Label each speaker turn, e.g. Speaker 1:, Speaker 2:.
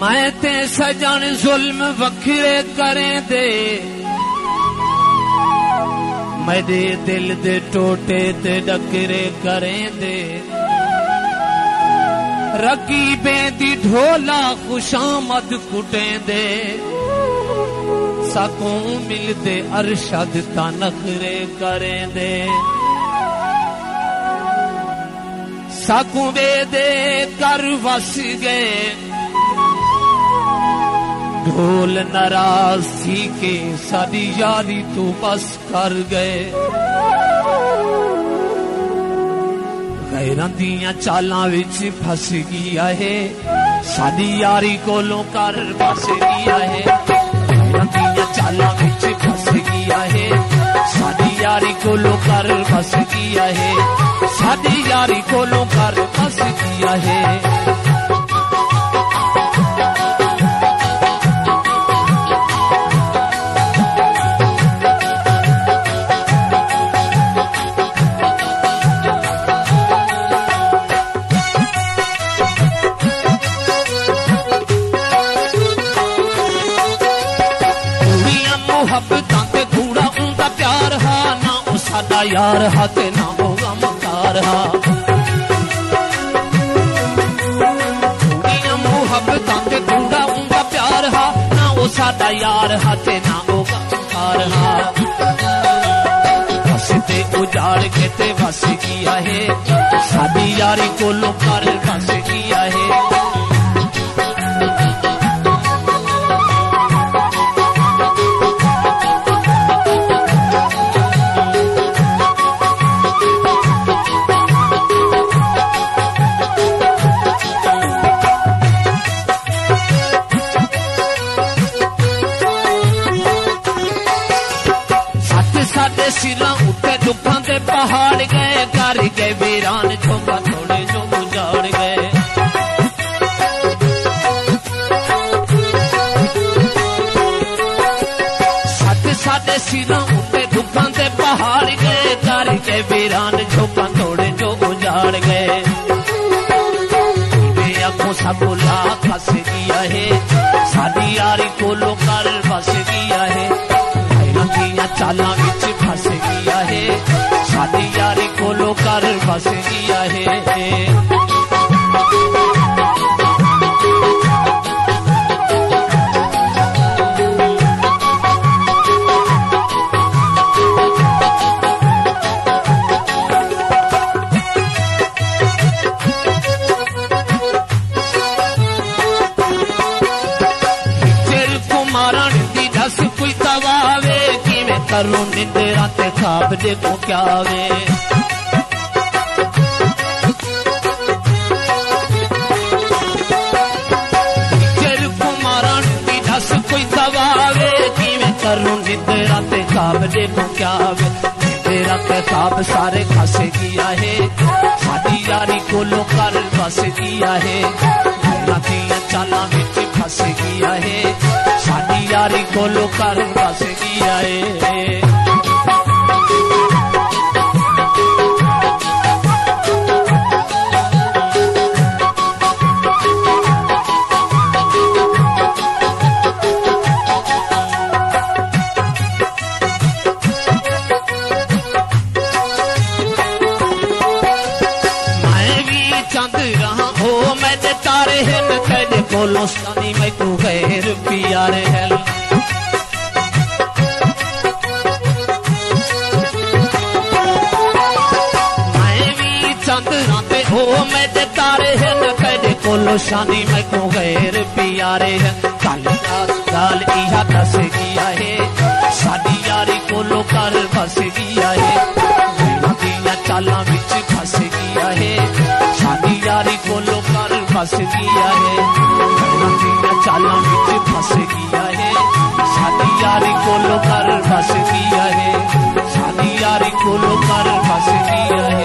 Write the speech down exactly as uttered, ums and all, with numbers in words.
Speaker 1: मैं ते सजन जुल्म वखरे करें दे मेरे दिल दे टोटे ते डकरे करें दे रकीबें दी ढोला खुशामद कुटें दे सकूं मिलदे अरशद ता नखरे करें दे सकूं वेदे कर वस गए ढोल नाराज थी के साडी यारी तू बस कर गए गैरां दियां चालां विच फस गया है साडी यारी कोलों कर बस गया है गैरां दियां चालां विच फस गया है साडी यारी कोलों कर बस गया है साडी यारी कोलों कर बस गया है यार हा ते ना होगा मकार हा मुहब्बतां ते थोड़ा उनका प्यार हा ना वो सादा यार हा ते ना होगा मकार हा बस ते उजाड़ के ते बस किया है सादी यारी को लो कर बस किया है पहाड़ गए कर गए वीरान झोंका थोड़े जो उजाड़ गए सत साडे सिरों उत्ते दुखों के पहाड़ गए कर गए वीरान झोंका थोड़े जो उजाड़ गए आंखों सब ला फस गया है साडी यारी कोलो कर बस गया है चाला विच फस गया है साडी यारी कोलो कर बस गया है करूं निंदरा ते ख्वाब देखो क्या वे फिर कुमारा दी दस कोई दवावे कि मैं करूं निंदरा ते ख्वाब देखो क्या वे निंदरा ते ख्वाब सारे फस गया है साडी यारी कोलो कर बस गया है दियां चालां विच फस गया है साडी यारी कोलो कर बस गया है बोलो सानी मैं तू गैर प्यारे है मैं भी चंद्रा पे हो मैं ते तारे हैं कहदे बोलो सानी मैं तू गैर प्यारे है कल गाल इहा दस गया है साडी यारी कोलो कर बस गया है दियां चालां विच फस गया है साडी यारी कोलो कर फस गया है चालां विच फस गया है साडी यारी कोलो कर फस गया है साडी यारी कोलो कर फस गया है